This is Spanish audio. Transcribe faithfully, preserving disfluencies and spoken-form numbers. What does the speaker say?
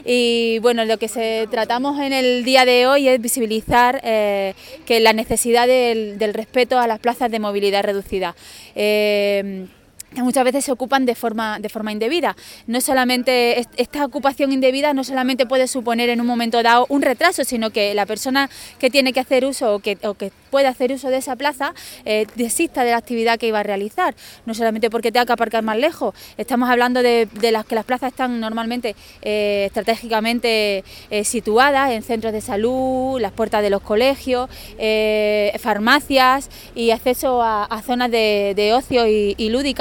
Y bueno, lo que se tratamos en el día de hoy es visibilizar eh, que la necesidad del, del respeto a las plazas de movilidad reducida. Eh, que muchas veces se ocupan de forma, de forma indebida. No solamente esta ocupación indebida no solamente puede suponer en un momento dado un retraso, sino que la persona que tiene que hacer uso o que, o que puede hacer uso de esa plaza eh, desista de la actividad que iba a realizar, no solamente porque tenga que aparcar más lejos. Estamos hablando de, de las que las plazas están normalmente eh, estratégicamente eh, situadas en centros de salud, las puertas de los colegios, eh, farmacias y acceso a, a zonas de, de ocio y, y lúdicas.